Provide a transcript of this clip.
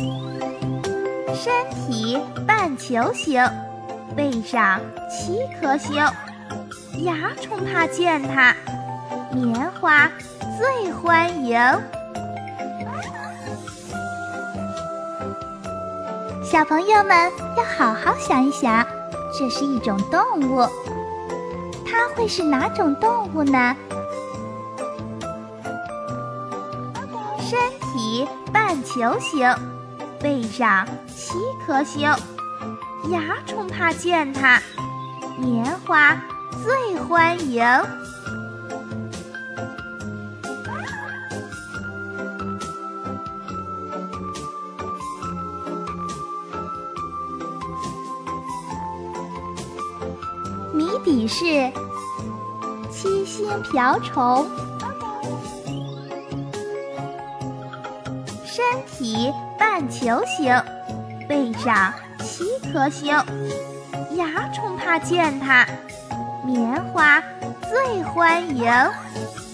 身体半球形，背上7颗星，蚜虫怕见它，棉花最欢迎。小朋友们要好好想一想，这是一种动物，它会是哪种动物呢？身体半球形，背上7颗星，蚜虫怕见它，棉花最欢迎。谜底是7星瓢虫。身体半球形，背上7颗星，蚜虫怕见它，棉花最欢迎。